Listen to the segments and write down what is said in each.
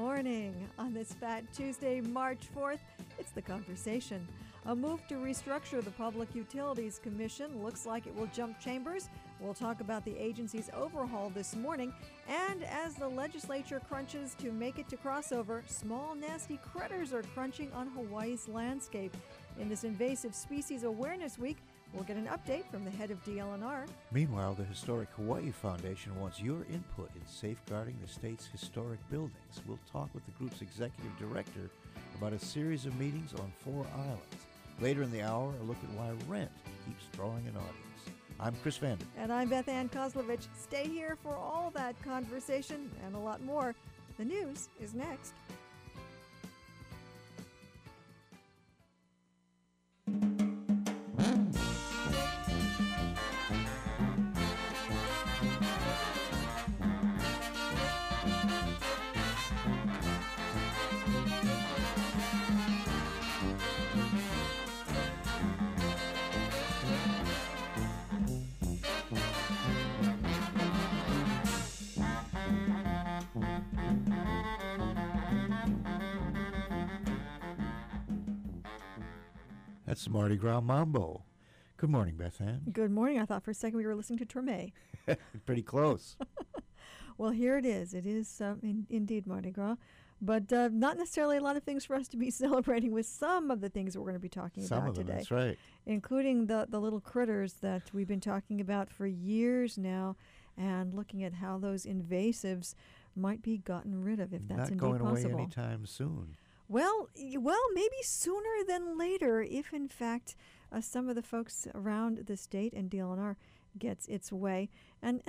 morning. On this Fat Tuesday, March 4th, it's The Conversation. A move to restructure the Public Utilities Commission looks like it will jump chambers. We'll talk about the agency's overhaul this morning. And as the legislature crunches to make it to crossover, small nasty critters are crunching on Hawaii's landscape. In this Invasive Species Awareness Week, we'll get an update from the head of DLNR. Meanwhile, the Historic Hawaii Foundation wants your input in safeguarding the state's historic buildings. We'll talk with the group's executive director about a series of meetings on 4 islands. Later in the hour, a look at why rent keeps drawing an audience. I'm Chris Vander. And I'm Beth Ann Kozlovich. Stay here for all that conversation and a lot more. The news is next. That's Mardi Gras Mambo. Good morning, Beth Ann. Good morning. I thought for a second we were listening to Treme. Pretty close. Well, here it is. It is indeed Mardi Gras, but not necessarily a lot of things for us to be celebrating with some of the things that we're going to be talking about today. That's right. Including the little critters that we've been talking about for years now and looking at how those invasives might be gotten rid of if that's indeed possible. Not going away anytime soon. Well, maybe sooner than later if, in fact, some of the folks around the state and DLNR gets its way. And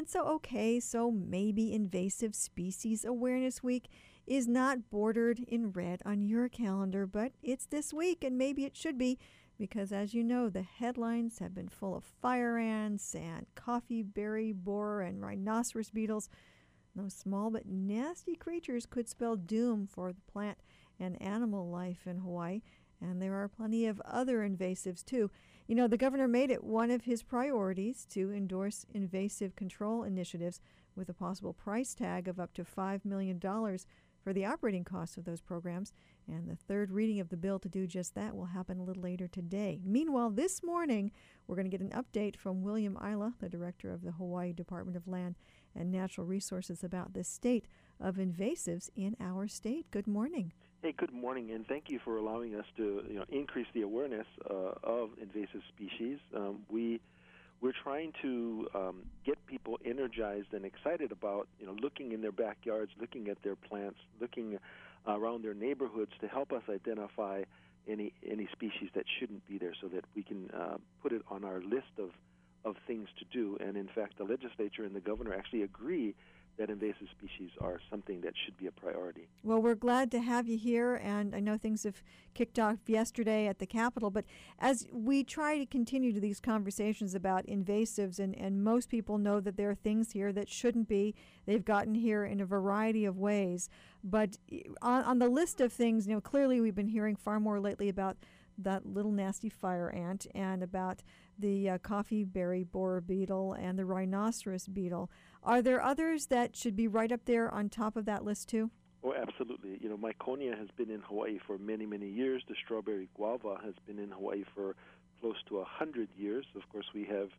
so maybe Invasive Species Awareness Week is not bordered in red on your calendar, but it's this week, and maybe it should be, because as you know, the headlines have been full of fire ants and coffee berry borer and rhinoceros beetles. Those small but nasty creatures could spell doom for the plant and animal life in Hawaii, and there are plenty of other invasives too. You know, the governor made it one of his priorities to endorse invasive control initiatives with a possible price tag of up to $5 million for the operating costs of those programs, and the third reading of the bill to do just that will happen a little later today. Meanwhile, this morning, we're going to get an update from William Isla, the director of the Hawaii Department of Land and Natural Resources, about the state of invasives in our state. Good morning. Hey, good morning, and thank you for allowing us to increase the awareness of invasive species. We're trying to get people energized and excited about looking in their backyards, looking at their plants, looking around their neighborhoods to help us identify any species that shouldn't be there, so that we can put it on our list of things to do. And in fact, the legislature and the governor actually agree that invasive species are something that should be a priority. Well, we're glad to have you here, and I know things have kicked off yesterday at the Capitol, but as we try to continue to these conversations about invasives, and most people know that there are things here that shouldn't be, they've gotten here in a variety of ways, but on the list of things, clearly we've been hearing far more lately about that little nasty fire ant and about the coffee berry borer beetle and the rhinoceros beetle. Are there others that should be right up there on top of that list too? Oh, absolutely. Myconia has been in Hawaii for many, many years. The strawberry guava has been in Hawaii for close to 100 years. Of course, we have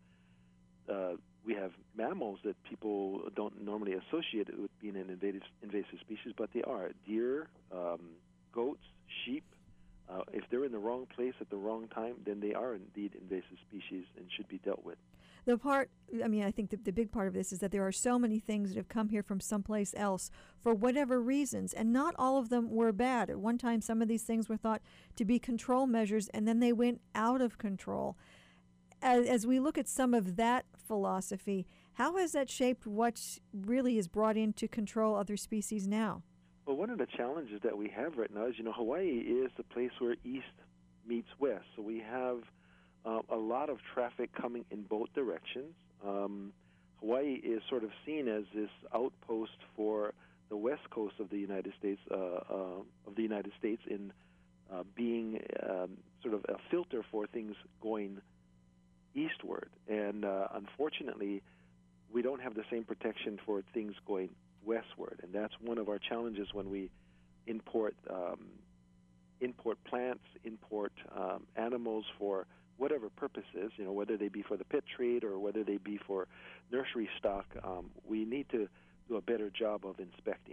mammals that people don't normally associate with being an invasive species, but they are. Deer, goats, sheep. If they're in the wrong place at the wrong time, then they are indeed invasive species and should be dealt with. I think the big part of this is that there are so many things that have come here from someplace else for whatever reasons, and not all of them were bad. At one time, some of these things were thought to be control measures, and then they went out of control. As we look at some of that philosophy, how has that shaped what really is brought in to control other species now? Well, one of the challenges that we have right now is, Hawaii is the place where east meets west. So we have a lot of traffic coming in both directions. Hawaii is sort of seen as this outpost for the west coast of the United States, in being sort of a filter for things going eastward. And unfortunately, we don't have the same protection for things going westward, and that's one of our challenges when we import plants, import animals for whatever purposes, whether they be for the pet trade or whether they be for nursery stock. We need to do a better job of inspecting.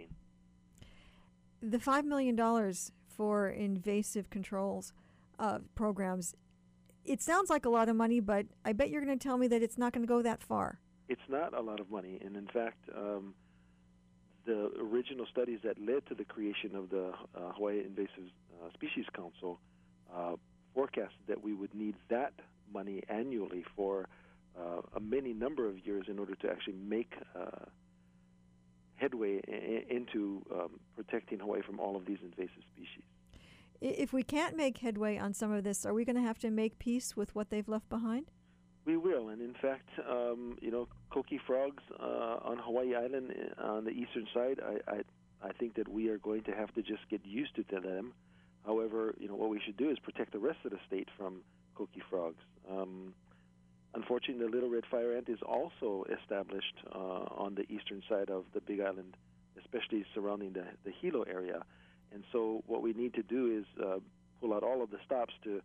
The $5 million for invasive controls programs, it sounds like a lot of money, but I bet you're going to tell me that it's not going to go that far. It's not a lot of money, and in fact, the original studies that led to the creation of the Hawaii Invasive Species Council forecasted that we would need that money annually for a many number of years in order to actually make headway into protecting Hawaii from all of these invasive species. If we can't make headway on some of this, are we going to have to make peace with what they've left behind? We will, and in fact, coqui frogs on Hawaii Island on the eastern side, I think that we are going to have to just get used to them. However, what we should do is protect the rest of the state from coqui frogs. Unfortunately, the little red fire ant is also established on the eastern side of the Big Island, especially surrounding the Hilo area. And so what we need to do is pull out all of the stops to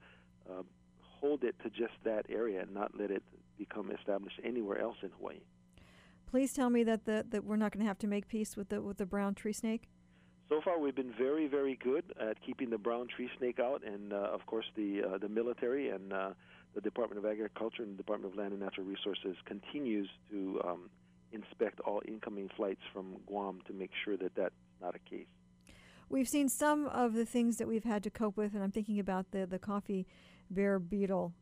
hold it to just that area and not let it become established anywhere else in Hawaii. Please tell me that we're not going to have to make peace with the brown tree snake. So far, we've been very, very good at keeping the brown tree snake out, and of course, the military and the Department of Agriculture and the Department of Land and Natural Resources continues to inspect all incoming flights from Guam to make sure that that's not a case. We've seen some of the things that we've had to cope with, and I'm thinking about the coffee bear beetle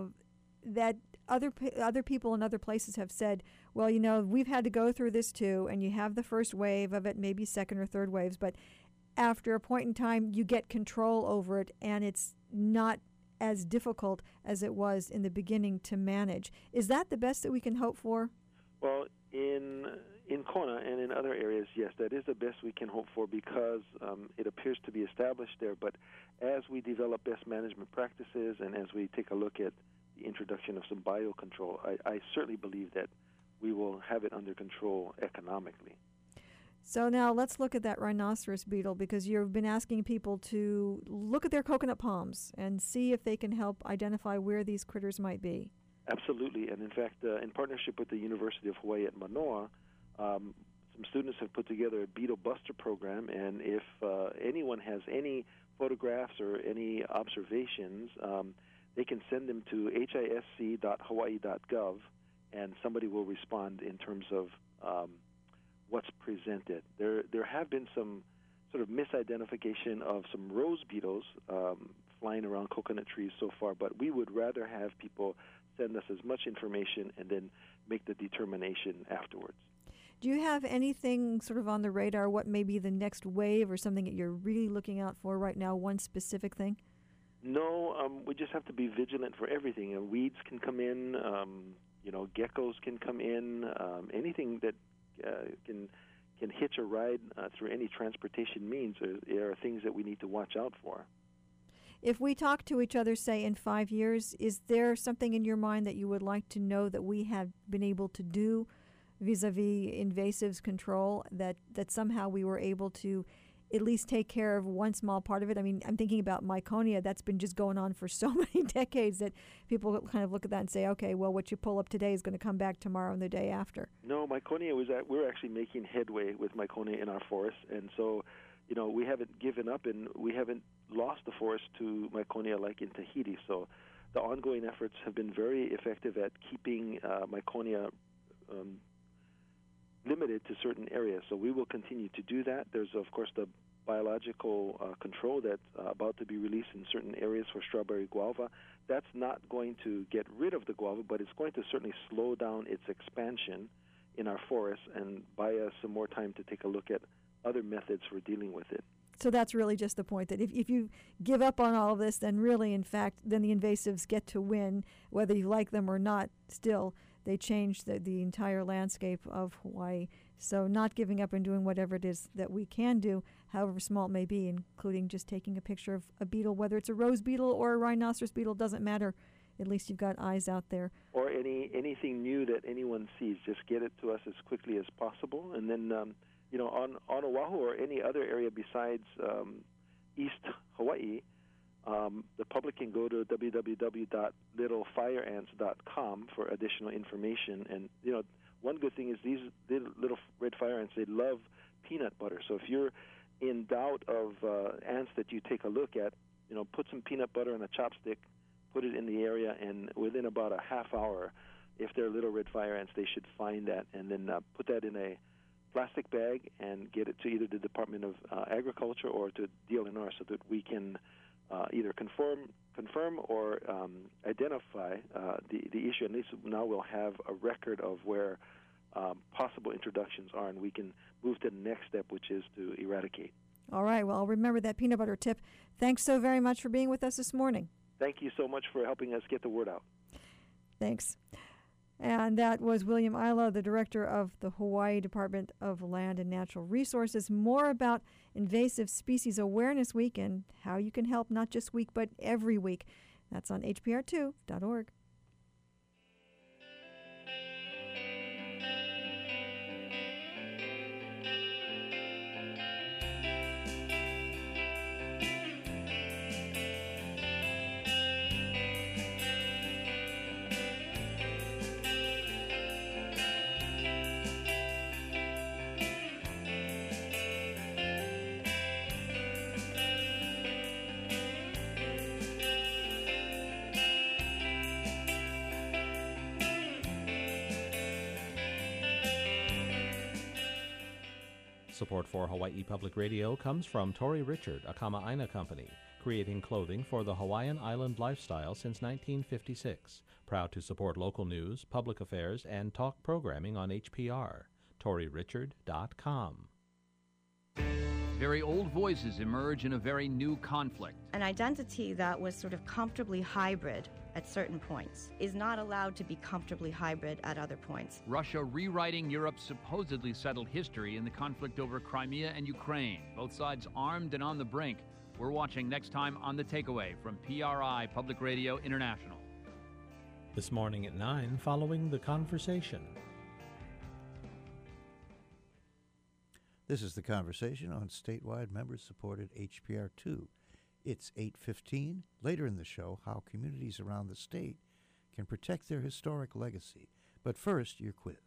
that other people in other places have said, well, we've had to go through this too, and you have the first wave of it, maybe second or third waves, but after a point in time, you get control over it, and it's not as difficult as it was in the beginning to manage. Is that the best that we can hope for? Well, in Kona and in other areas, yes, that is the best we can hope for because it appears to be established there. But as we develop best management practices and as we take a look at the introduction of some biocontrol, I certainly believe that we will have it under control economically. So now let's look at that rhinoceros beetle, because you've been asking people to look at their coconut palms and see if they can help identify where these critters might be. Absolutely, and in fact, in partnership with the University of Hawaii at Manoa, some students have put together a Beetle Buster program, and if anyone has any photographs or any observations, they can send them to hisc.hawaii.gov, and somebody will respond in terms of what's presented. There have been some sort of misidentification of some rose beetles flying around coconut trees so far, but we would rather have people send us as much information and then make the determination afterwards. Do you have anything sort of on the radar, what may be the next wave or something that you're really looking out for right now, one specific thing? No, we just have to be vigilant for everything. Weeds can come in, geckos can come in, anything that can hitch a ride through any transportation means are things that we need to watch out for. If we talk to each other, say, in 5 years, is there something in your mind that you would like to know that we have been able to do vis-a-vis invasives control, that somehow we were able to at least take care of one small part of it? I mean, I'm thinking about Myconia. That's been just going on for so many decades that people kind of look at that and say, okay, well, what you pull up today is going to come back tomorrow and the day after. No, Myconia we're actually making headway with Myconia in our forests, and so we haven't given up and we haven't lost the forest to Myconia like in Tahiti. So the ongoing efforts have been very effective at keeping Myconia limited to certain areas. So we will continue to do that. There's, of course, the biological control that's about to be released in certain areas for strawberry guava. That's not going to get rid of the guava, but it's going to certainly slow down its expansion in our forests and buy us some more time to take a look at other methods for dealing with it. So that's really just the point, that if you give up on all of this, then really, in fact, then the invasives get to win, whether you like them or not. Still, they change the entire landscape of Hawaii. So not giving up and doing whatever it is that we can do, however small it may be, including just taking a picture of a beetle, whether it's a rose beetle or a rhinoceros beetle, doesn't matter. At least you've got eyes out there. Or anything new that anyone sees, just get it to us as quickly as possible, and then on Oahu or any other area besides East Hawaii, the public can go to www.littlefireants.com for additional information. And one good thing is these little red fire ants, they love peanut butter. So if you're in doubt of ants that you take a look at, put some peanut butter on a chopstick, put it in the area, and within about a half hour, if they're little red fire ants, they should find that, and then put that in a plastic bag and get it to either the Department of Agriculture or to DLNR so that we can either confirm or identify the issue. At least now we'll have a record of where possible introductions are, and we can move to the next step, which is to eradicate. All right. Well, I'll remember that peanut butter tip. Thanks so very much for being with us this morning. Thank you so much for helping us get the word out. Thanks. And that was William Ila, the director of the Hawaii Department of Land and Natural Resources. More about Invasive Species Awareness Week and how you can help not just week but every week. That's on hpr2.org. Support for Hawaii Public Radio comes from Tory Richard, a Kama'aina company, creating clothing for the Hawaiian Island lifestyle since 1956. Proud to support local news, public affairs, and talk programming on HPR. ToryRichard.com. Very old voices emerge in a very new conflict. An identity that was sort of comfortably hybrid at certain points is not allowed to be comfortably hybrid at other points. Russia rewriting Europe's supposedly settled history in the conflict over Crimea and Ukraine. Both sides armed and on the brink. We're watching next time on The Takeaway from PRI Public Radio International. This morning at 9, following The Conversation. This is The Conversation on statewide member-supported HPR2. It's 8:15. Later in the show, how communities around the state can protect their historic legacy. But first, your quiz.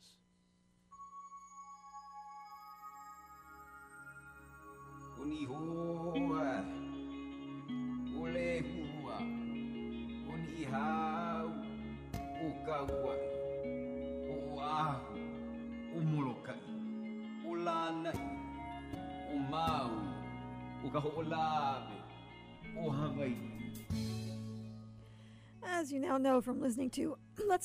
As you now know from listening to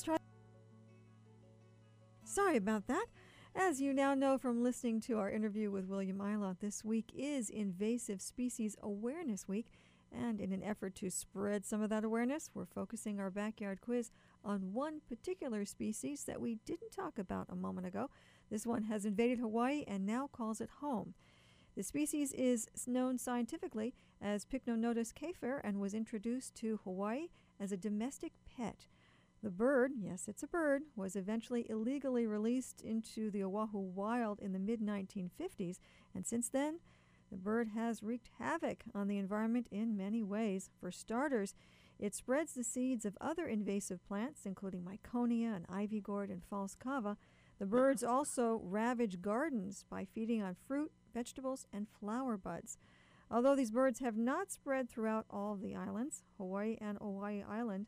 Sorry about that. As you now know from listening to our interview with William Ila, this week is Invasive Species Awareness Week, and in an effort to spread some of that awareness, we're focusing our backyard quiz on one particular species that we didn't talk about a moment ago. This one has invaded Hawaii and now calls it home. The species is known scientifically as Pycnonotus kafer and was introduced to Hawaii as a domestic pet. The bird, yes, it's a bird, was eventually illegally released into the Oahu wild in the mid-1950s, and since then, the bird has wreaked havoc on the environment in many ways. For starters, it spreads the seeds of other invasive plants, including Miconia and ivy gourd and false kava. The birds also ravage gardens by feeding on fruit, vegetables, and flower buds. Although these birds have not spread throughout all of the islands, Oahu and Hawaii Island,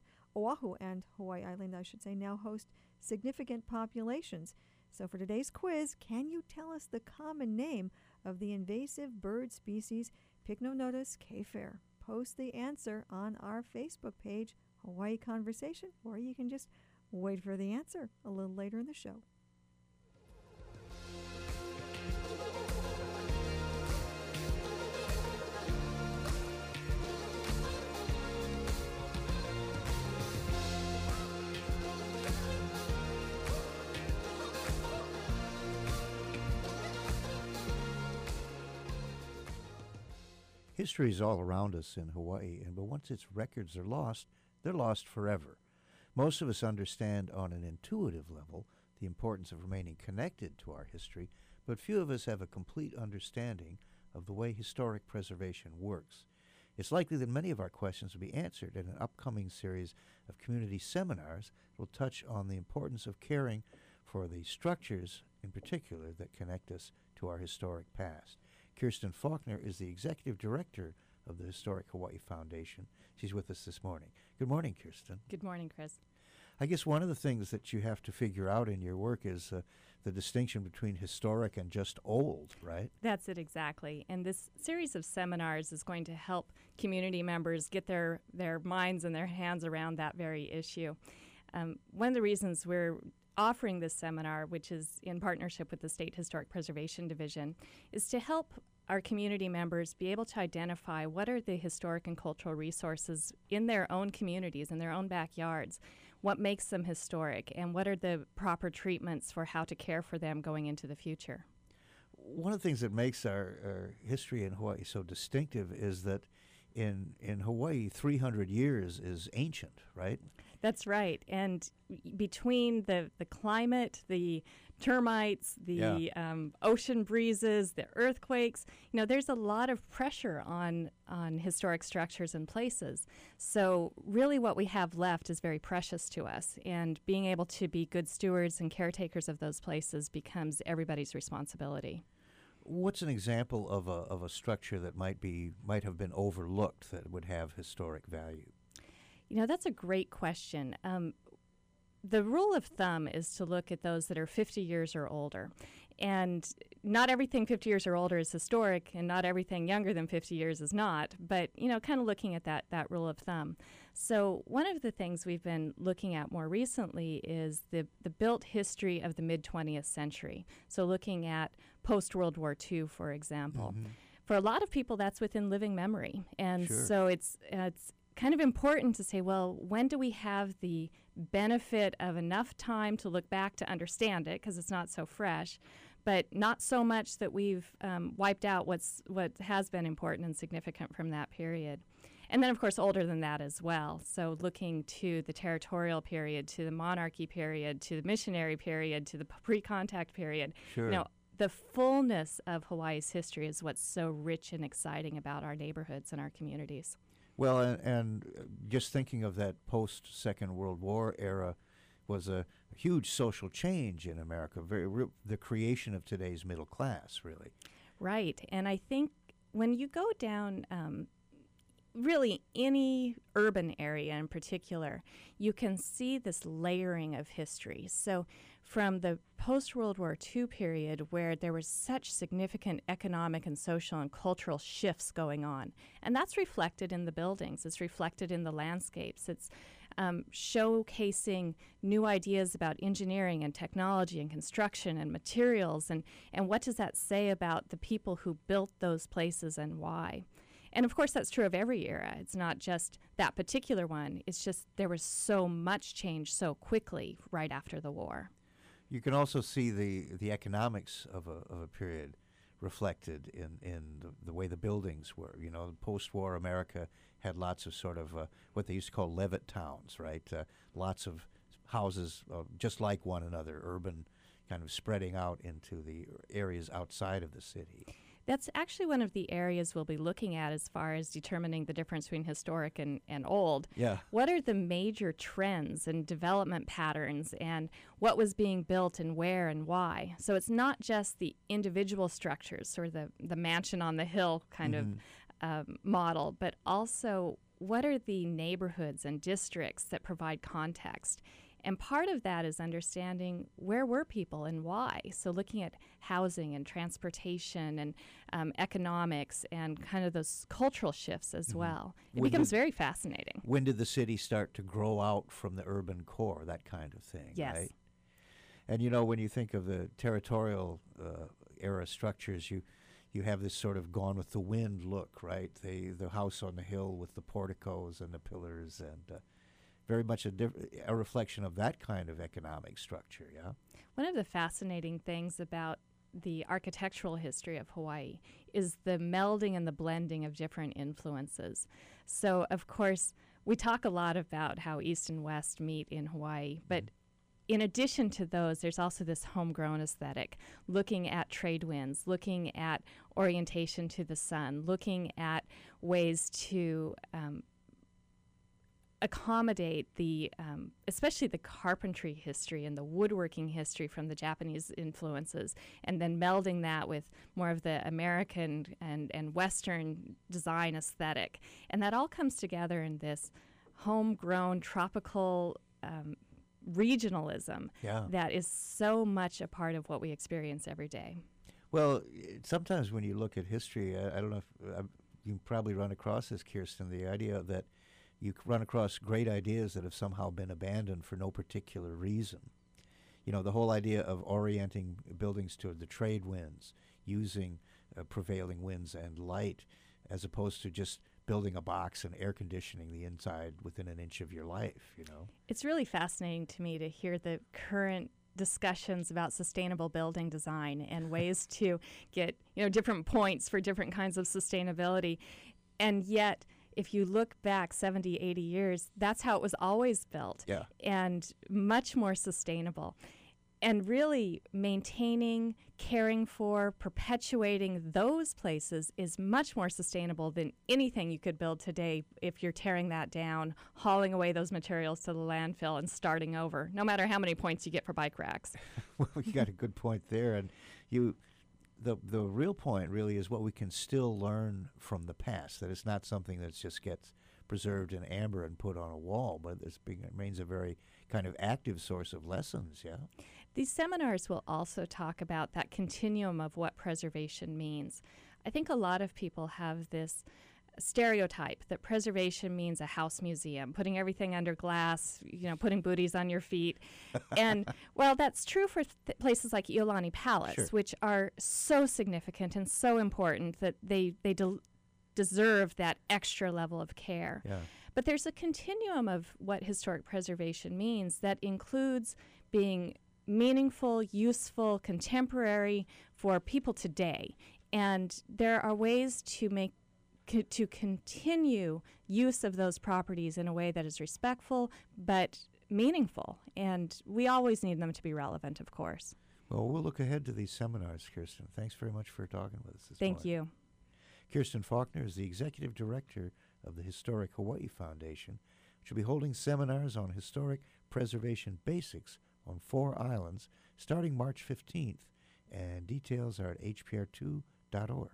now host significant populations. So for today's quiz, can you tell us the common name of the invasive bird species Pycnonotus kafer? Post the answer on our Facebook page, Hawaii Conversation, or you can just wait for the answer a little later in the show. History is all around us in Hawaii, but once its records are lost, they're lost forever. Most of us understand on an intuitive level the importance of remaining connected to our history, but few of us have a complete understanding of the way historic preservation works. It's likely that many of our questions will be answered in an upcoming series of community seminars that will touch on the importance of caring for the structures in particular that connect us to our historic past. Kirsten Faulkner is the Executive Director of the Historic Hawaii Foundation. She's with us this morning. Good morning, Kirsten. Good morning, Chris. I guess one of the things that you have to figure out in your work is the distinction between historic and just old, right? That's it exactly. And this series of seminars is going to help community members get their minds and their hands around that very issue. One of the reasons we're offering this seminar, which is in partnership with the State Historic Preservation Division, is to help our community members be able to identify what are the historic and cultural resources in their own communities, in their own backyards, what makes them historic, and what are the proper treatments for how to care for them going into the future. One of the things that makes our history in Hawaii so distinctive is that in Hawaii, 300 years is ancient, right? That's right. And between the climate, the termites, the ocean breezes, the earthquakes, there's a lot of pressure on historic structures and places. So really what we have left is very precious to us, and being able to be good stewards and caretakers of those places becomes everybody's responsibility. What's an example of a structure that might have been overlooked that would have historic value? That's a great question. The rule of thumb is to look at those that are 50 years or older. And not everything 50 years or older is historic, and not everything younger than 50 years is not, but, kind of looking at that rule of thumb. So one of the things we've been looking at more recently is the built history of the mid-20th century. So looking at post-World War II, for example. Mm-hmm. For a lot of people, that's within living memory. And sure. So it's kind of important to say, well, when do we have the benefit of enough time to look back to understand it, because it's not so fresh, but not so much that we've wiped out what has been important and significant from that period. And then, of course, older than that as well. So looking to the territorial period, to the monarchy period, to the missionary period, to the pre-contact period. Sure. The fullness of Hawaii's history is what's so rich and exciting about our neighborhoods and our communities. Well, and just thinking of that post-Second World War era was a huge social change in America, the creation of today's middle class, really. Right, and I think when you go down really any urban area in particular, you can see this layering of history. So from the post-World War II period, where there was such significant economic and social and cultural shifts going on, and that's reflected in the buildings, it's reflected in the landscapes, it's showcasing new ideas about engineering and technology and construction and materials, and what does that say about the people who built those places and why. And of course, that's true of every era. It's not just that particular one. It's just there was so much change so quickly right after the war. You can also see the economics of a period reflected in the way the buildings were. Post-war America had lots of sort of what they used to call Levitt towns, right? Lots of houses just like one another, urban, kind of spreading out into the areas outside of the city. That's actually one of the areas we'll be looking at as far as determining the difference between historic and old. Yeah. What are the major trends and development patterns, and what was being built and where and why? So it's not just the individual structures or the mansion on the hill kind of model, but also what are the neighborhoods and districts that provide context. And part of that is understanding where were people and why. So looking at housing and transportation and economics and kind of those cultural shifts as well. It becomes very fascinating. When did the city start to grow out from the urban core, that kind of thing, yes. Right? And, when you think of the territorial era structures, you have this sort of Gone with the Wind look, right? The house on the hill with the porticos and the pillars and very much a reflection of that kind of economic structure, yeah? One of the fascinating things about the architectural history of Hawaii is the melding and the blending of different influences. So, of course, we talk a lot about how East and West meet in Hawaii, but in addition to those, there's also this homegrown aesthetic, looking at trade winds, looking at orientation to the sun, looking at ways to accommodate the, especially the carpentry history and the woodworking history from the Japanese influences, and then melding that with more of the American and Western design aesthetic. And that all comes together in this homegrown tropical regionalism that is so much a part of what we experience every day. Well, sometimes when you look at history, I don't know if you probably run across this, Kirsten, the idea that you run across great ideas that have somehow been abandoned for no particular reason. You know, the whole idea of orienting buildings toward the trade winds, using prevailing winds and light, as opposed to just building a box and air conditioning the inside within an inch of your life, you know. It's really fascinating to me to hear the current discussions about sustainable building design and ways to get, different points for different kinds of sustainability. And yet, if you look back 70, 80 years, that's how it was always built. Yeah. And much more sustainable. And really maintaining, caring for, perpetuating those places is much more sustainable than anything you could build today if you're tearing that down, hauling away those materials to the landfill and starting over, no matter how many points you get for bike racks. Well, you got a good point there. And the real point really is what we can still learn from the past, that it's not something that just gets preserved in amber and put on a wall, but it remains a very kind of active source of lessons, yeah? These seminars will also talk about that continuum of what preservation means. I think a lot of people have this stereotype that preservation means a house museum, putting everything under glass, putting booties on your feet. And well, that's true for places like Iolani Palace, Sure. which are so significant and so important that they deserve that extra level of care. Yeah. But there's a continuum of what historic preservation means that includes being meaningful, useful, contemporary for people today. And there are ways to continue use of those properties in a way that is respectful but meaningful. And we always need them to be relevant, of course. Well, we'll look ahead to these seminars, Kirsten. Thanks very much for talking with us this morning. Thank you. Kirsten Faulkner is the Executive Director of the Historic Hawaii Foundation, which will be holding seminars on historic preservation basics on 4 islands starting March 15th, and details are at hpr2.org.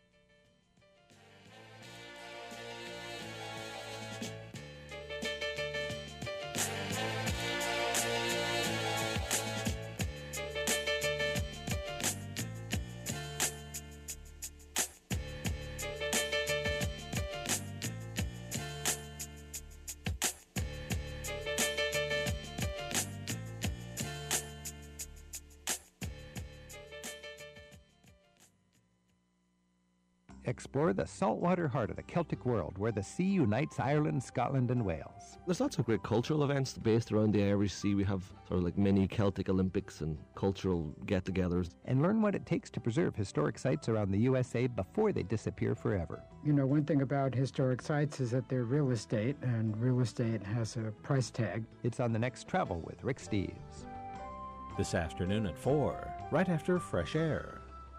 Explore the saltwater heart of the Celtic world, where the sea unites Ireland, Scotland, and Wales. There's lots of great cultural events based around the Irish Sea. We have sort of like mini Celtic Olympics and cultural get-togethers. And learn what it takes to preserve historic sites around the USA before they disappear forever. One thing about historic sites is that they're real estate, and real estate has a price tag. It's on the next Travel with Rick Steves. This afternoon at 4, right after Fresh Air.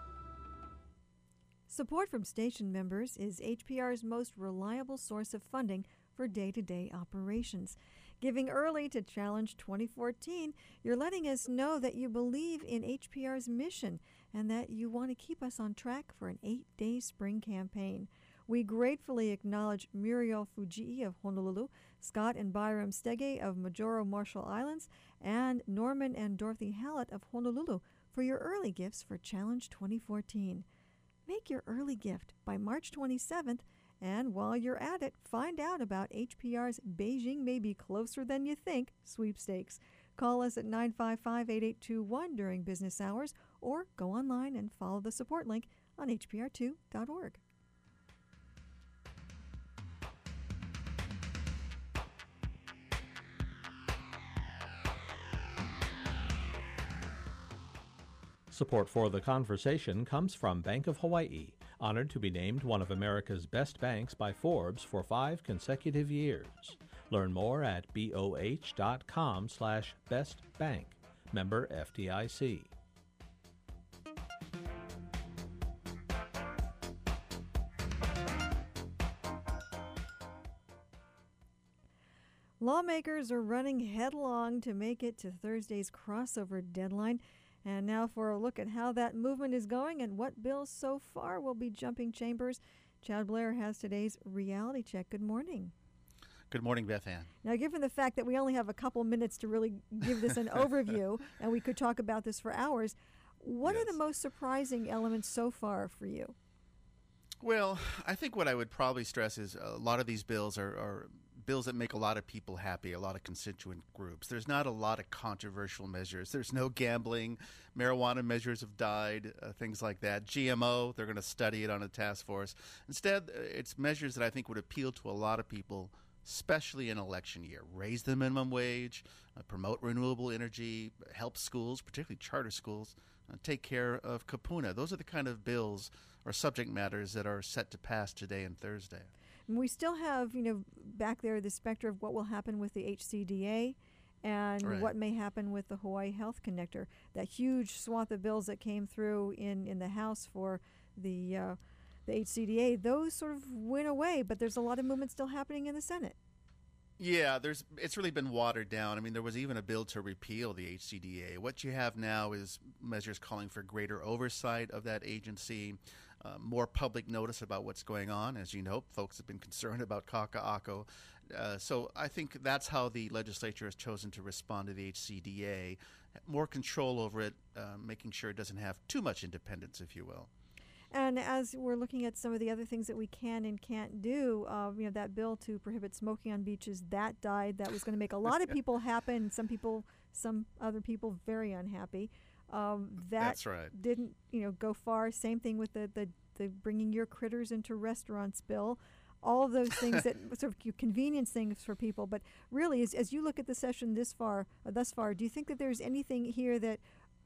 Support from station members is HPR's most reliable source of funding for day-to-day operations. Giving early to Challenge 2014, you're letting us know that you believe in HPR's mission and that you want to keep us on track for an 8-day spring campaign. We gratefully acknowledge Muriel Fujii of Honolulu, Scott and Byram Stege of Majuro Marshall Islands, and Norman and Dorothy Hallett of Honolulu for your early gifts for Challenge 2014. Make your early gift by March 27th, and while you're at it, find out about HPR's Beijing May Be Closer Than You Think sweepstakes. Call us at 955-8821 during business hours, or go online and follow the support link on hpr2.org. Support for the conversation comes from Bank of Hawaii, honored to be named one of America's best banks by Forbes for 5 consecutive years. Learn more at boh.com/bestbank. Member FDIC. Lawmakers are running headlong to make it to Thursday's crossover deadline. And now for a look at how that movement is going and what bills so far will be jumping chambers, Chad Blair has today's reality check. Good morning. Good morning, Beth Ann. Now, given the fact that we only have a couple minutes to really give this an overview, and we could talk about this for hours, what are the most surprising elements so far for you? Well, I think what I would probably stress is a lot of these bills are bills that make a lot of people happy, a lot of constituent groups. There's not a lot of controversial measures. There's no gambling. Marijuana measures have died, things like that. GMO, they're going to study it on a task force. Instead, it's measures that I think would appeal to a lot of people, especially in election year. Raise the minimum wage, promote renewable energy, help schools, particularly charter schools, take care of Kapuna. Those are the kind of bills or subject matters that are set to pass today and Thursday. And we still have, back there the specter of what will happen with the HCDA and what may happen with the Hawaii Health Connector. That huge swath of bills that came through in the House for the HCDA, those sort of went away, but there's a lot of movement still happening in the Senate. Yeah, it's really been watered down. I mean, there was even a bill to repeal the HCDA. What you have now is measures calling for greater oversight of that agency, more public notice about what's going on. As you know, folks have been concerned about Kaka'ako. So I think that's how the legislature has chosen to respond to the HCDA. More control over it, making sure it doesn't have too much independence, if you will. And as we're looking at some of the other things that we can and can't do, that bill to prohibit smoking on beaches, that died. That was going to make a lot of people happy, and some other people very unhappy. That's right. Didn't go far. Same thing with the bringing your critters into restaurants bill. All of those things that sort of convenience things for people. But really, as you look at the session thus far, do you think that there's anything here that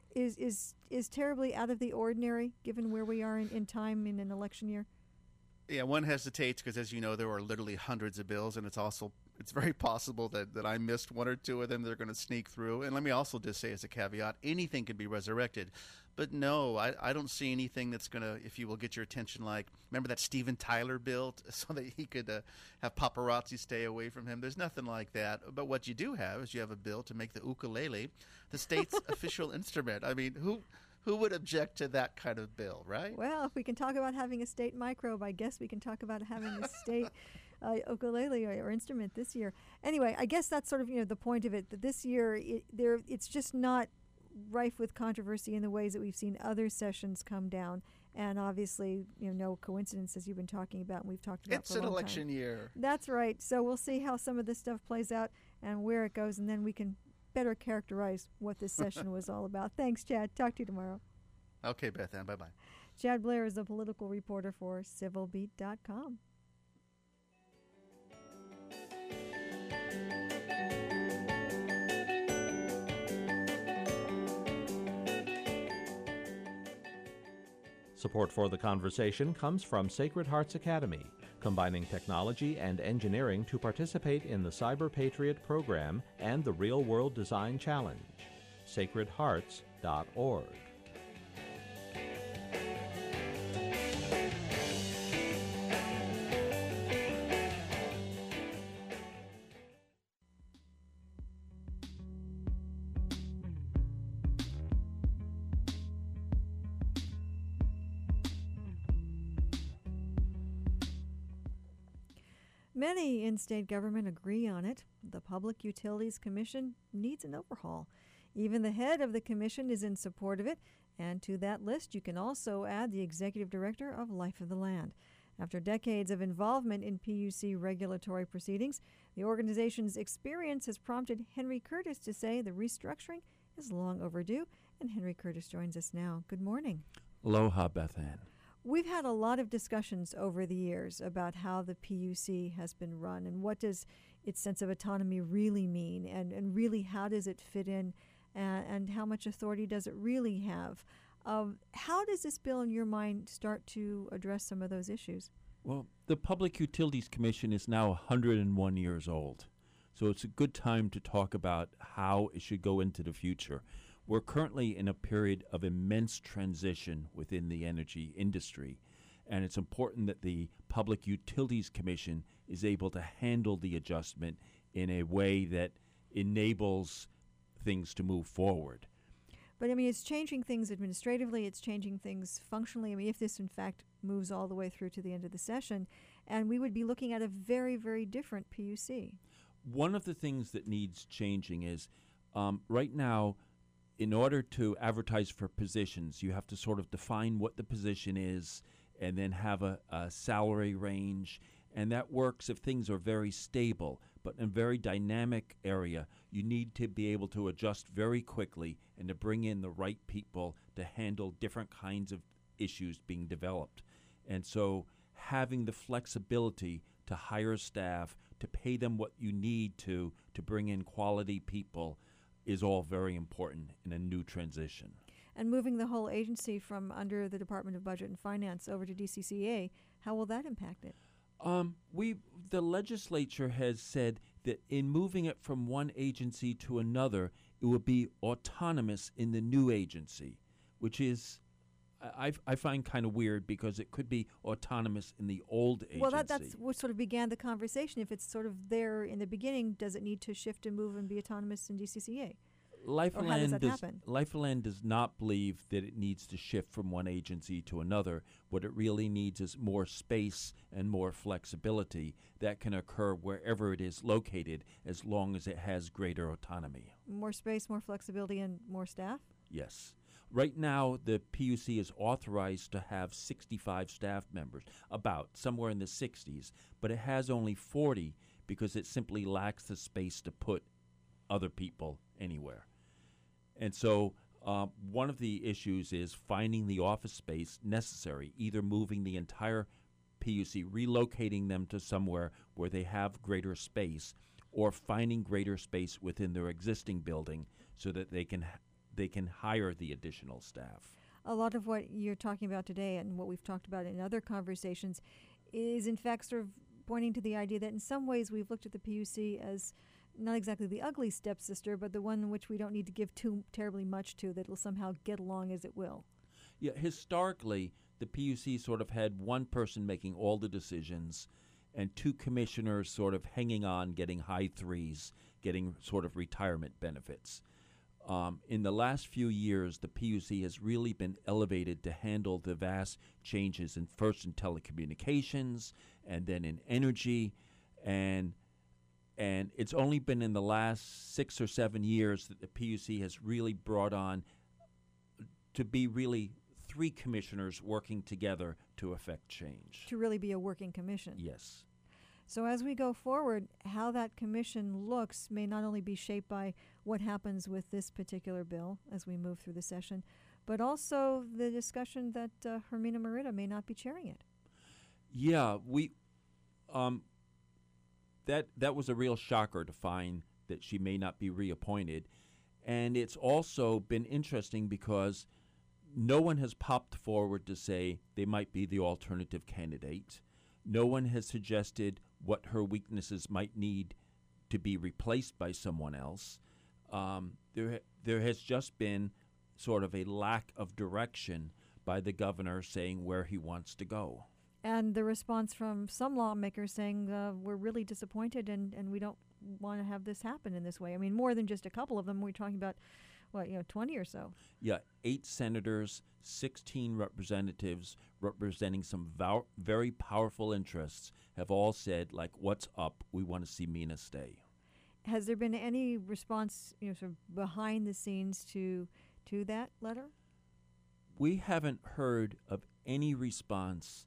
is terribly out of the ordinary, given where we are in time in an election year? Yeah, one hesitates because, as you know, there are literally hundreds of bills, and it's very possible that I missed one or two of them. They're going to sneak through. And let me also just say as a caveat, anything can be resurrected. But no, I don't see anything that's going to, if you will, get your attention. Like, remember that Steven Tyler bill so that he could have paparazzi stay away from him? There's nothing like that. But what you do have is you have a bill to make the ukulele the state's official instrument. I mean, who would object to that kind of bill, right? Well, if we can talk about having a state microbe, I guess we can talk about having a state ukulele or instrument this year. Anyway, I guess that's sort of the point of it, that this year it's just not rife with controversy in the ways that we've seen other sessions come down. And obviously, no coincidence, as you've been talking about and we've talked about it's for a long time. It's an election year. That's right. So we'll see how some of this stuff plays out and where it goes, and then we can better characterize what this session was all about. Thanks, Chad. Talk to you tomorrow. Okay, Beth Ann. Bye-bye. Chad Blair is a political reporter for civilbeat.com. Support for the conversation comes from Sacred Hearts Academy, combining technology and engineering to participate in the Cyber Patriot program and the Real World Design Challenge. sacredhearts.org. Many in state government agree on it. The Public Utilities Commission needs an overhaul. Even the head of the commission is in support of it, and to that list you can also add the executive director of Life of the Land. After decades of involvement in PUC regulatory proceedings, the organization's experience has prompted Henry Curtis to say the restructuring is long overdue, and Henry Curtis joins us now. Good morning. Aloha, Beth Ann. We've had a lot of discussions over the years about how the PUC has been run and what does its sense of autonomy really mean, and really how does it fit in, and how much authority does it really have. How does this bill, in your mind, start to address some of those issues? Well, the Public Utilities Commission is now 101 years old. So it's a good time to talk about how it should go into the future. We're currently in a period of immense transition within the energy industry, and it's important that the Public Utilities Commission is able to handle the adjustment in a way that enables things to move forward. But I mean, it's changing things administratively, it's changing things functionally. I mean, if this in fact moves all the way through to the end of the session, and we would be looking at a very, very different PUC. One of the things that needs changing is right now, in order to advertise for positions, you have to sort of define what the position is and then have a salary range. And that works if things are very stable. But in a very dynamic area, you need to be able to adjust very quickly and to bring in the right people to handle different kinds of issues being developed. And so having the flexibility to hire staff, to pay them what you need to bring in quality people is all very important in a new transition. And moving the whole agency from under the Department of Budget and Finance over to DCCA, how will that impact it? The legislature has said that in moving it from one agency to another, it will be autonomous in the new agency, which is, I find kind of weird because it could be autonomous in the old agency. Well, that's what sort of began the conversation. If it's sort of there in the beginning, does it need to shift and move and be autonomous in DCCA? Lifeland does not believe that it needs to shift from one agency to another. What it really needs is more space and more flexibility that can occur wherever it is located as long as it has greater autonomy. More space, more flexibility, and more staff? Yes. Right now, the PUC is authorized to have 65 staff members, about somewhere in the 60s, but it has only 40 because it simply lacks the space to put other people anywhere. And so one of the issues is finding the office space necessary, either moving the entire PUC, relocating them to somewhere where they have greater space, or finding greater space within their existing building so that they can hire the additional staff. A lot of what you're talking about today and what we've talked about in other conversations is in fact sort of pointing to the idea that in some ways we've looked at the PUC as not exactly the ugly stepsister, but the one which we don't need to give too terribly much to, that will somehow get along as it will. Yeah, historically, the PUC sort of had one person making all the decisions and two commissioners sort of hanging on, getting high threes, getting sort of retirement benefits. In the last few years, the PUC has really been elevated to handle the vast changes in first in telecommunications and then in energy, and it's only been in the last 6 or 7 years that the PUC has really brought on to be really 3 commissioners working together to effect change. To really be a working commission. Yes. So as we go forward, how that commission looks may not only be shaped by what happens with this particular bill as we move through the session, but also the discussion that Hermina Merida may not be chairing it. Yeah, that was a real shocker to find that she may not be reappointed. And it's also been interesting because no one has popped forward to say they might be the alternative candidate. No one has suggested what her weaknesses might need to be replaced by someone else. There has just been sort of a lack of direction by the governor saying where he wants to go. And the response from some lawmakers saying we're really disappointed and we don't want to have this happen in this way. I mean, more than just a couple of them. We're talking about, 20 or so. Yeah, 8 senators, 16 representatives representing some very powerful interests have all said, like, what's up? We want to see Mina stay. Has there been any response, sort of behind the scenes to that letter? We haven't heard of any response.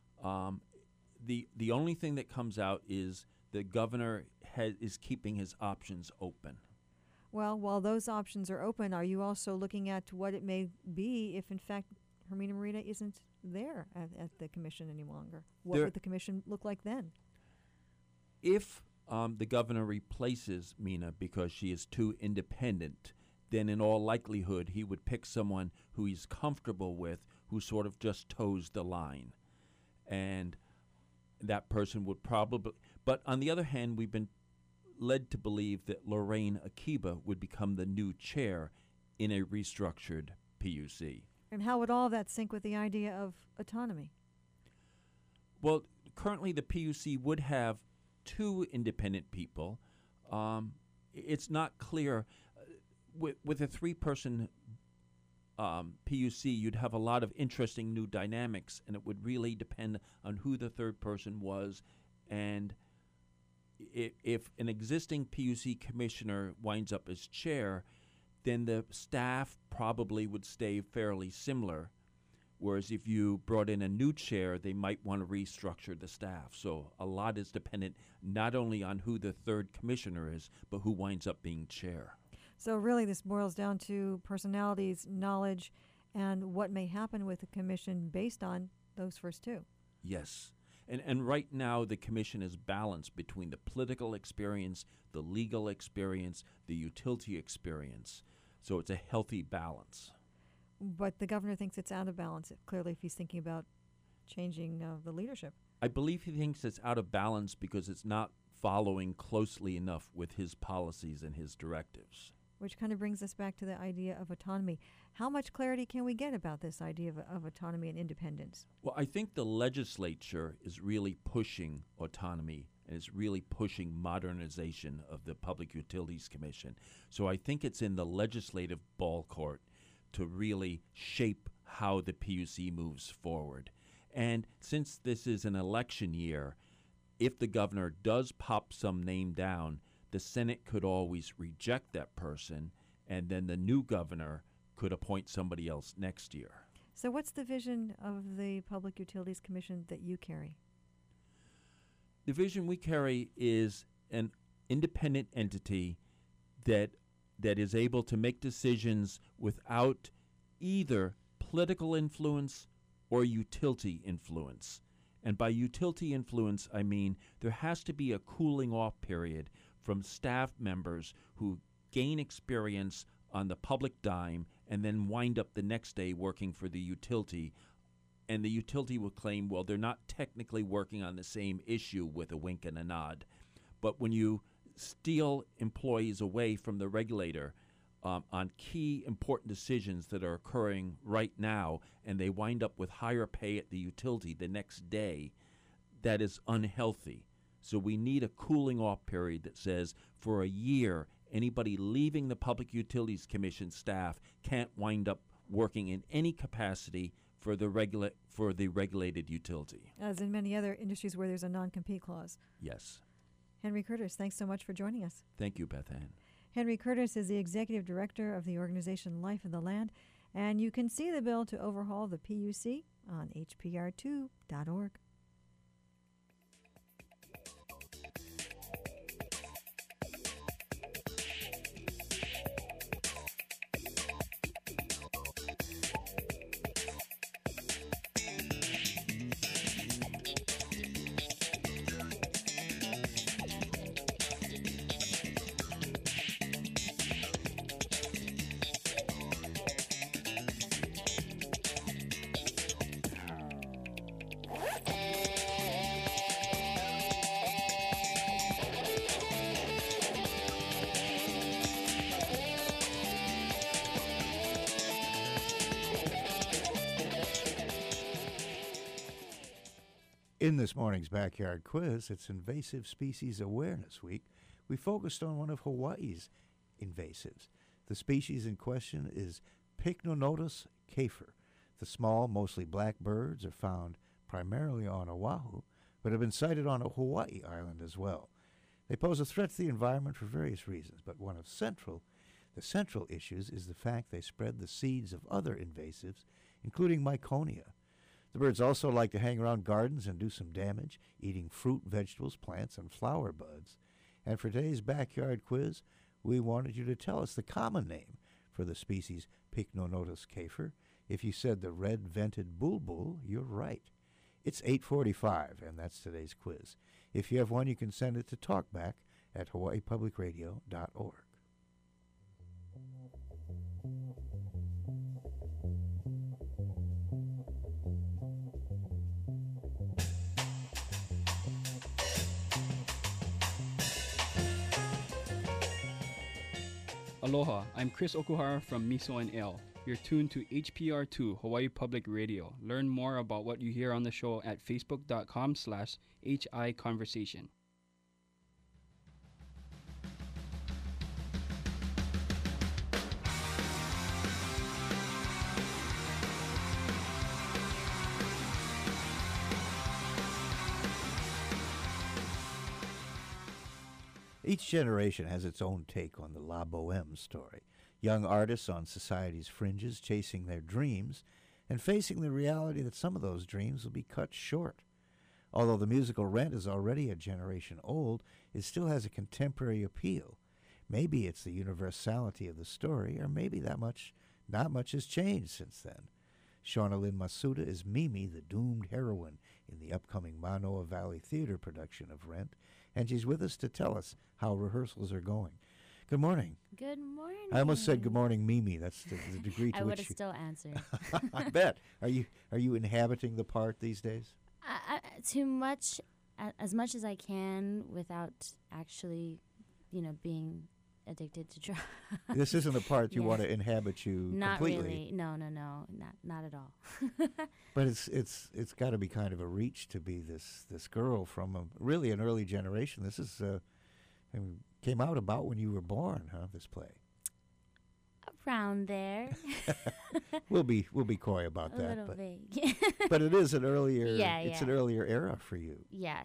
The only thing that comes out is the governor is keeping his options open. Well, while those options are open, are you also looking at what it may be if, in fact, Hermina Merida isn't there at the commission any longer? What would the commission look like then? If the governor replaces Mina because she is too independent, then in all likelihood he would pick someone who he's comfortable with, who sort of just toes the line. And that person would probably, but on the other hand, we've been led to believe that Lorraine Akiba would become the new chair in a restructured PUC. And how would all that sync with the idea of autonomy? Well, currently the PUC would have 2 independent people. It's not clear. With a 3-person PUC, you'd have a lot of interesting new dynamics, and it would really depend on who the 3rd person was. And if an existing PUC commissioner winds up as chair, then the staff probably would stay fairly similar. Whereas if you brought in a new chair, they might want to restructure the staff. So a lot is dependent not only on who the 3rd commissioner is, but who winds up being chair. So really this boils down to personalities, knowledge, and what may happen with the commission based on those first 2. Yes. And right now the commission is balanced between the political experience, the legal experience, the utility experience. So it's a healthy balance. But the governor thinks it's out of balance, clearly, if he's thinking about changing the leadership. I believe he thinks it's out of balance because it's not following closely enough with his policies and his directives. Which kind of brings us back to the idea of autonomy. How much clarity can we get about this idea of autonomy and independence? Well, I think the legislature is really pushing autonomy and is really pushing modernization of the Public Utilities Commission. So I think it's in the legislative ball court to really shape how the PUC moves forward. And since this is an election year, if the governor does pop some name down, the Senate could always reject that person, and then the new governor could appoint somebody else next year. So what's the vision of the Public Utilities Commission that you carry? The vision we carry is an independent entity that is able to make decisions without either political influence or utility influence. And by utility influence, I mean there has to be a cooling off period from staff members who gain experience on the public dime and then wind up the next day working for the utility. And the utility will claim, well, they're not technically working on the same issue with a wink and a nod. But when you steal employees away from the regulator on key important decisions that are occurring right now, and they wind up with higher pay at the utility the next day, that is unhealthy. So we need a cooling off period that says for a year, anybody leaving the Public Utilities Commission staff can't wind up working in any capacity for the regulated utility. As in many other industries where there's a non-compete clause. Yes. Henry Curtis, thanks so much for joining us. Thank you, Beth Ann. Henry Curtis is the executive director of the organization Life of the Land, and you can see the bill to overhaul the PUC on hpr2.org. In this morning's Backyard Quiz, it's Invasive Species Awareness Week. We focused on one of Hawaii's invasives. The species in question is Pycnonotus kafer. The small, mostly black birds are found primarily on Oahu, but have been sighted on a Hawaii island as well. They pose a threat to the environment for various reasons, but one of the central issues is the fact they spread the seeds of other invasives, including Myconia. The birds also like to hang around gardens and do some damage, eating fruit, vegetables, plants, and flower buds. And for today's Backyard Quiz, we wanted you to tell us the common name for the species Pycnonotus kafer. If you said the red-vented bulbul, you're right. It's 8:45, and that's today's quiz. If you have one, you can send it to talkback@hawaiipublicradio.org. Aloha, I'm Chris Okuhara from Miso and Ale. You're tuned to HPR2, Hawaii Public Radio. Learn more about what you hear on the show at facebook.com/HI Conversation. Each generation has its own take on the La Boheme story. Young artists on society's fringes chasing their dreams and facing the reality that some of those dreams will be cut short. Although the musical Rent is already a generation old, it still has a contemporary appeal. Maybe it's the universality of the story, or maybe not much has changed since then. Shauna Lynn Masuda is Mimi, the doomed heroine, in the upcoming Manoa Valley Theater production of Rent, and she's with us to tell us how rehearsals are going. Good morning. Good morning. I almost said good morning, Mimi. That's the degree to I which would have still answered. I bet. Are you inhabiting the part these days? Too much, as much as I can, without actually, being addicted to drugs. This isn't the part you want to inhabit you not completely. Really. No, not at all. But it's got to be kind of a reach to be this girl from really an early generation. This is came out about when you were born, huh? This play. Around there. We'll be coy about that. A little but, vague. But it is an earlier. It's an earlier era for you. Yes.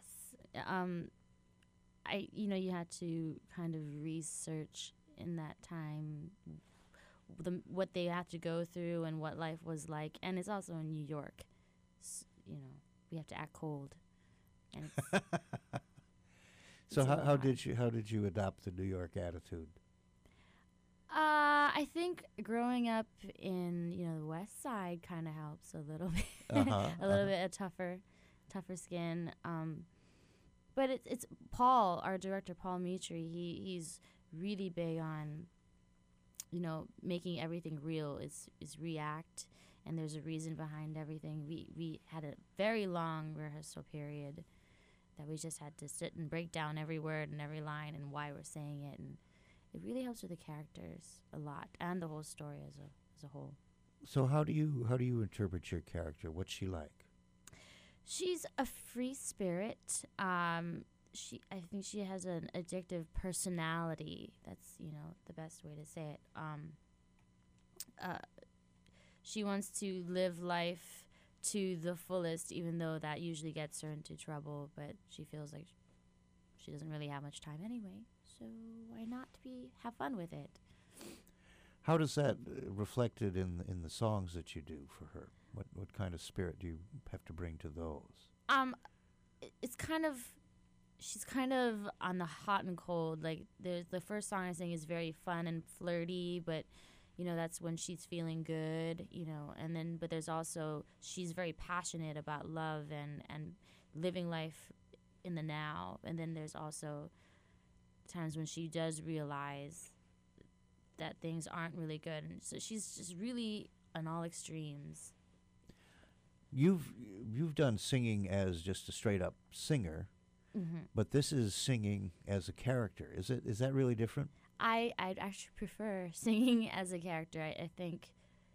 You had to kind of research in that time what they had to go through and what life was like, and it's also in New York. We have to act cold, and it's so how did you adopt the New York attitude? I think growing up in the West Side kind of helps a little bit, a little bit of tougher skin. But it's Paul, our director, Paul Mitri. He's really big on, making everything real. It's react, and there's a reason behind everything. We had a very long rehearsal period that we just had to sit and break down every word and every line and why we're saying it, and it really helps with the characters a lot and the whole story as a whole. So how do you interpret your character? What's she like? She's a free spirit. I think she has an addictive personality. That's the best way to say it. She wants to live life to the fullest, even though that usually gets her into trouble. But she feels like she doesn't really have much time anyway. So why not have fun with it? How does that reflected in the songs that you do for her? What kind of spirit do you have to bring to those? It's kind of, she's kind of on the hot and cold. Like the first song I sing is very fun and flirty, but that's when she's feeling good, but there's also, she's very passionate about love and living life in the now. And then there's also times when she does realize that things aren't really good. And so she's just really on all extremes. You've done singing as just a straight up singer, but this is singing as a character. Is that really different? I'd actually prefer singing as a character. I think,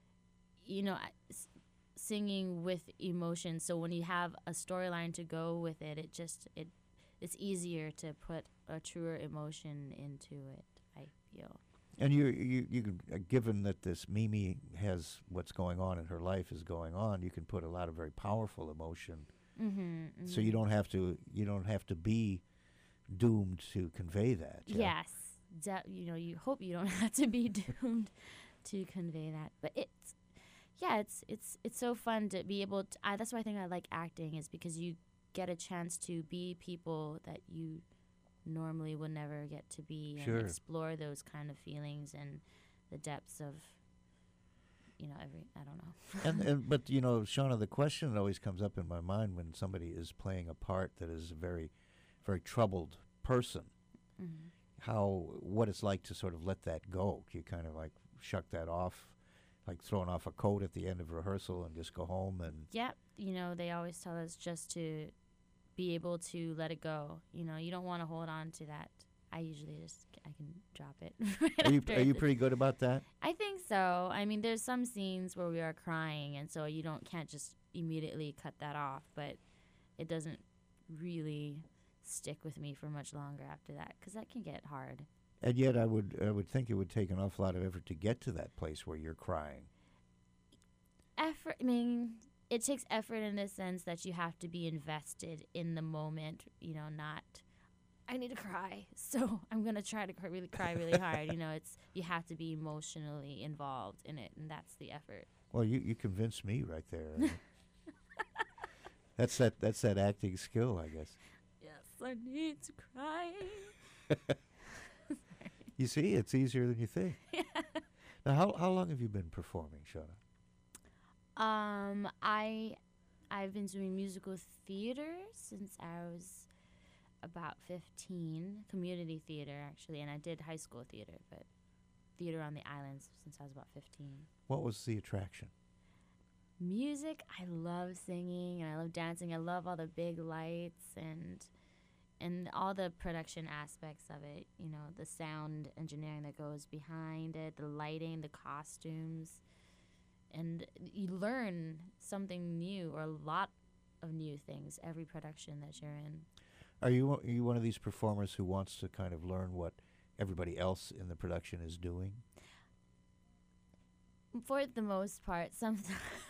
singing with emotion. So when you have a storyline to go with it, it's easier to put a truer emotion into it, I feel. And you given that this Mimi has what's going on in her life is going on, you can put a lot of very powerful emotion. So you don't have to be doomed to convey that. Yeah? Yes, you hope you don't have to be doomed to convey that. But it's so fun to be able to. That's why I think I like acting, is because you get a chance to be people that you normally would never get to be, and explore those kind of feelings and the depths of I don't know. But Shauna, the question that always comes up in my mind when somebody is playing a part that is a very, very troubled person, what it's like to sort of let that go. You kind of like shuck that off, like throwing off a coat at the end of rehearsal and just go home and. Yeah, they always tell us just to be able to let it go. You don't want to hold on to that I usually I can drop it. Are you pretty good about that? I think so. I mean, there's some scenes where we are crying, and so you can't just immediately cut that off, but it doesn't really stick with me for much longer after that, because that can get hard. And yet I would think it would take an awful lot of effort to get to that place where you're crying. Effort, I mean, it takes effort in the sense that you have to be invested in the moment, not, I need to cry, so I'm going to try to cry really hard. You have to be emotionally involved in it, and that's the effort. Well, you convinced me right there. That's that acting skill, I guess. Yes, I need to cry. You see, it's easier than you think. Yeah. Now, how long have you been performing, Shauna? I've been doing musical theater since I was about 15, community theater actually, and I did high school theater, but theater on the islands since I was about 15. What was the attraction? Music. I love singing and I love dancing. I love all the big lights and all the production aspects of it, the sound engineering that goes behind it, the lighting, the costumes. And you learn something new, or a lot of new things, every production that you're in. Are you one of these performers who wants to kind of learn what everybody else in the production is doing? For the most part, sometimes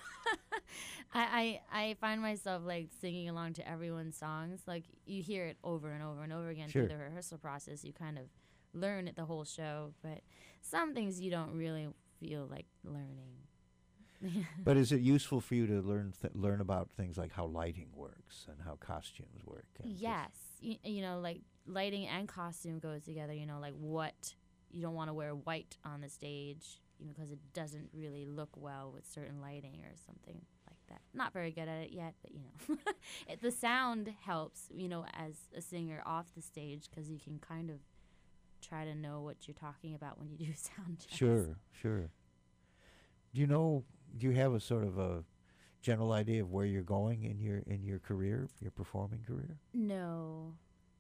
I find myself like singing along to everyone's songs. Like you hear it over and over and over again through the rehearsal process. You kind of learn it the whole show, but some things you don't really feel like learning. But is it useful for you to learn about things like how lighting works and how costumes work? Yes, like lighting and costume go together. Like what you don't want to wear white on the stage, because it doesn't really look well with certain lighting or something like that. Not very good at it yet, but the sound helps. As a singer off the stage, because you can kind of try to know what you're talking about when you do sound checks. Sure. Do you have a sort of a general idea of where you're going in your career, your performing career? No.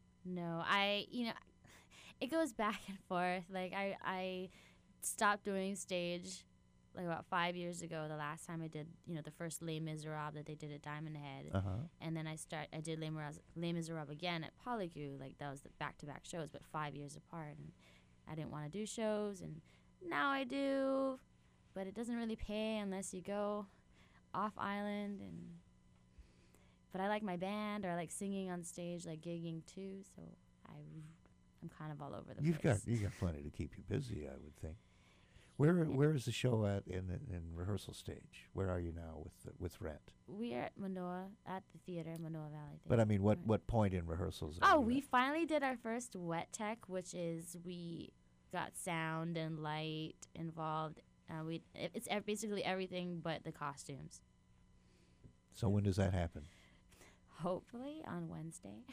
It goes back and forth. Like I stopped doing stage like about 5 years ago. The last time I did, the first Les Miserables that they did at Diamond Head, and then I did Les Miserables again at Polygu. Like that was the back-to-back shows, but 5 years apart. And I didn't want to do shows, and now I do. But it doesn't really pay unless you go off island, but I like my band, or I like singing on stage, like gigging too. So I'm kind of all over the place. You've got plenty to keep you busy, I would think. Where is the show at in rehearsal stage? Where are you now with Rent? We are at Manoa, at the theater, Manoa Valley. But I mean, what point in rehearsals? We finally did our first wet tech, which is we got sound and light involved. It's basically everything but the costumes. So when does that happen? Hopefully on Wednesday.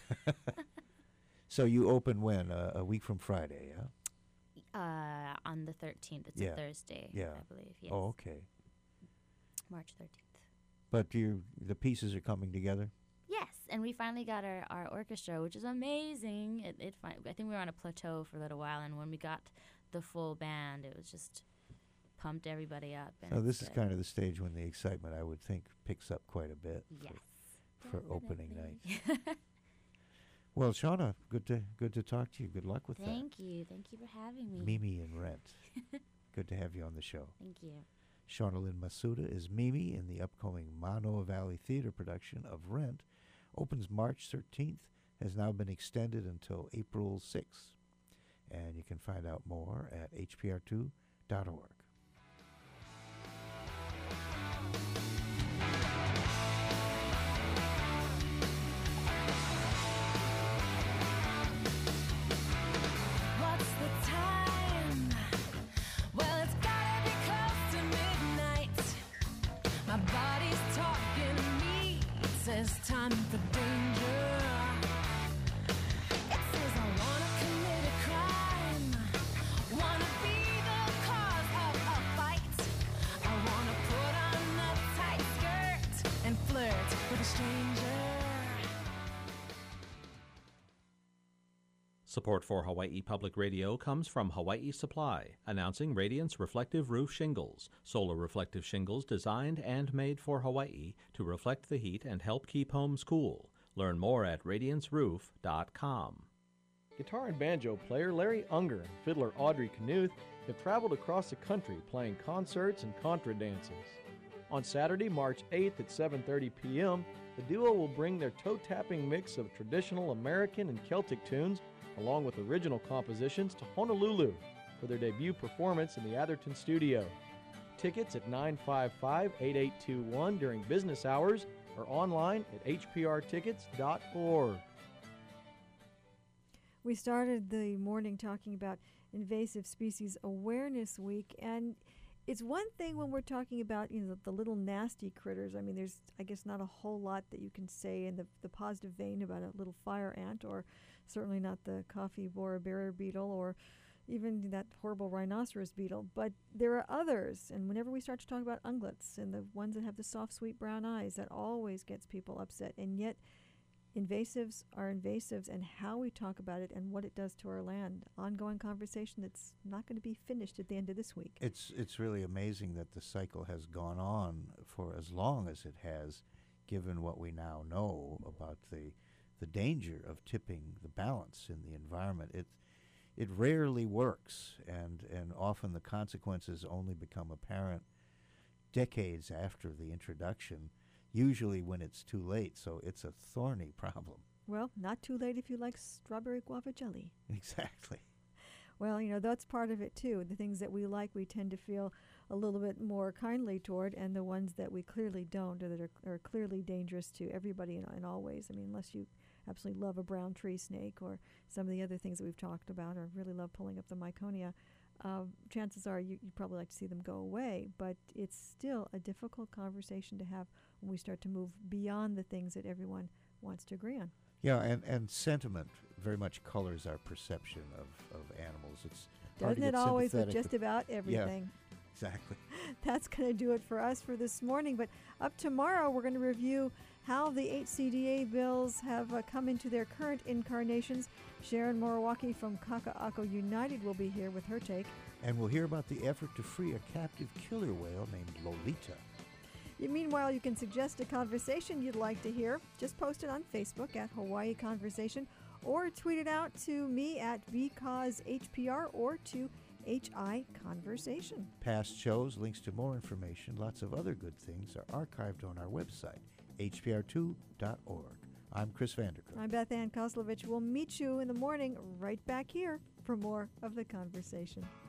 So you open when? A week from Friday, yeah? On the 13th. It's a Thursday, I believe. Yes. Oh, okay. March 13th. But the pieces are coming together? Yes, and we finally got our orchestra, which is amazing. I think we were on a plateau for a little while, and when we got the full band, it was just pumped everybody up. So this is kind of the stage when the excitement, I would think, picks up quite a bit. Yes, for opening night. Well, Shauna, good to talk to you. Good luck with that. Thank you for having me. Mimi and Rent. Good to have you on the show. Thank you. Shauna Lynn Masuda is Mimi in the upcoming Manoa Valley Theater production of Rent. Opens March 13th, has now been extended until April 6th. And you can find out more at hpr2.org. It's time for danger. It says I wanna commit a crime, wanna be the cause of a fight. I wanna put on a tight skirt and flirt with a stranger. Support for Hawaii Public Radio comes from Hawaii Supply, announcing Radiance Reflective Roof Shingles, solar reflective shingles designed and made for Hawaii to reflect the heat and help keep homes cool. Learn more at radianceroof.com. Guitar and banjo player Larry Unger and fiddler Audrey Knuth have traveled across the country playing concerts and contra dances. On Saturday, March 8th at 7:30 p.m., the duo will bring their toe-tapping mix of traditional American and Celtic tunes along with original compositions to Honolulu for their debut performance in the Atherton studio. Tickets at 955-8821 during business hours or online at hprtickets.org. We started the morning talking about Invasive Species Awareness Week, and it's one thing when we're talking about, the little nasty critters. I mean, there's, I guess, not a whole lot that you can say in the positive vein about a little fire ant, or certainly not the coffee borer bearer beetle, or even that horrible rhinoceros beetle. But there are others, and whenever we start to talk about ungulates and the ones that have the soft, sweet brown eyes, that always gets people upset. And yet, invasives are invasives, and how we talk about it and what it does to our land. Ongoing conversation that's not going to be finished at the end of this week. It's really amazing that the cycle has gone on for as long as it has, given what we now know about the danger of tipping the balance in the environment. It rarely works, and often the consequences only become apparent decades after the introduction, usually when it's too late, so it's a thorny problem. Well, not too late if you like strawberry guava jelly. Exactly. Well, that's part of it too. The things that we like, we tend to feel a little bit more kindly toward, and the ones that we clearly don't, or that are clearly dangerous to everybody in all ways. I mean, unless you absolutely love a brown tree snake or some of the other things that we've talked about, or really love pulling up the Myconia, chances are you probably like to see them go away. But it's still a difficult conversation to have when we start to move beyond the things that everyone wants to agree on. Yeah, and sentiment very much colors our perception of animals. It's hard to Doesn't it get always with sympathetic, just about everything? Yeah, exactly. That's going to do it for us for this morning. But up tomorrow, we're going to review how the 8 CDA bills have come into their current incarnations. Sharon Moriwaki from Kaka'ako United will be here with her take. And we'll hear about the effort to free a captive killer whale named Lolita. Meanwhile, you can suggest a conversation you'd like to hear. Just post it on Facebook at Hawaii Conversation, or tweet it out to me at VCauseHPR or to HI Conversation. Past shows, links to more information, lots of other good things are archived on our website, hpr2.org. I'm Chris Vandercook. I'm Beth Ann Kozlovich. We'll meet you in the morning right back here for more of the conversation.